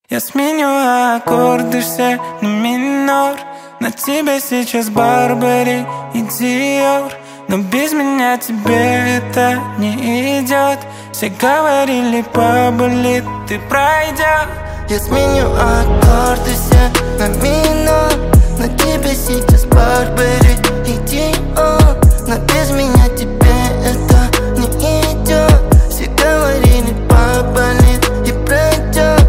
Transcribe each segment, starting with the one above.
Я сменю аккорды все на минор. На тебе сейчас Барбари и Диор. Но без меня тебе это не идет. Все говорили, поболит, ты пройдешь. Я сменю аккорды все на минор. На тебе сейчас Барбари и Диор. Но без меня тебе это не идет. Все говорили, поболит и пройдет.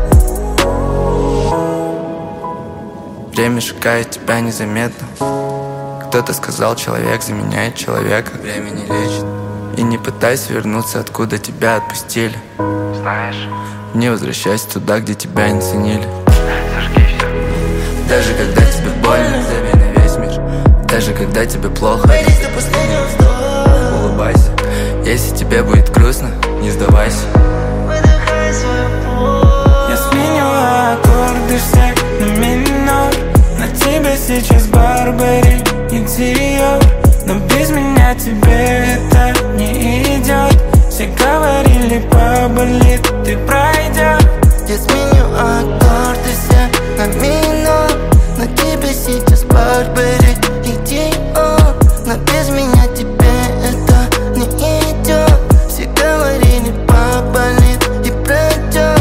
Время шагает тебя незаметно. Кто-то сказал, человек заменяет человека. Время не лечит. И не пытайся вернуться, откуда тебя отпустили. Знаешь, Не возвращайся туда, где тебя не ценили. зажги все. Даже когда тебе больно, зови на весь мир. Даже когда тебе плохо, Борись до последнего вздоха. улыбайся. Если тебе будет грустно, не сдавайся. Выдыхай свою боль. Я сменю аккорды все на минор. На тебе сейчас Барбари и Диор. Но без меня тебе это не идет. Все говорили, поболит, ты пройдешь. Я сменю аккорды все на минор. На тебе сейчас Барбари и Диор. Но без меня тебе это не идет. Все говорили, поболит и пройдет.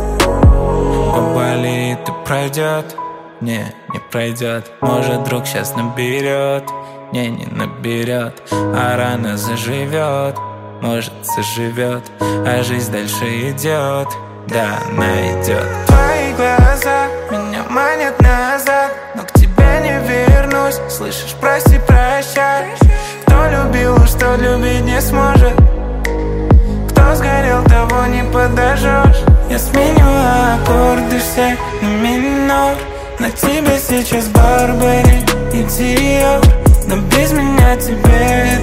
Поболит и пройдет. Не пройдет. Может, друг сейчас наберет. Не наберет. А рана заживет. Может, заживет. А жизнь дальше идет. Да, она идет. Твои глаза меня манят назад. Но к тебе не вернусь. Слышишь, прости, прощай. Кто любил, что любить не сможет. Кто сгорел, того не подожжешь. Я сменю аккорды все на минор. На тебе сейчас Барбари и Диор. Но без меня тебе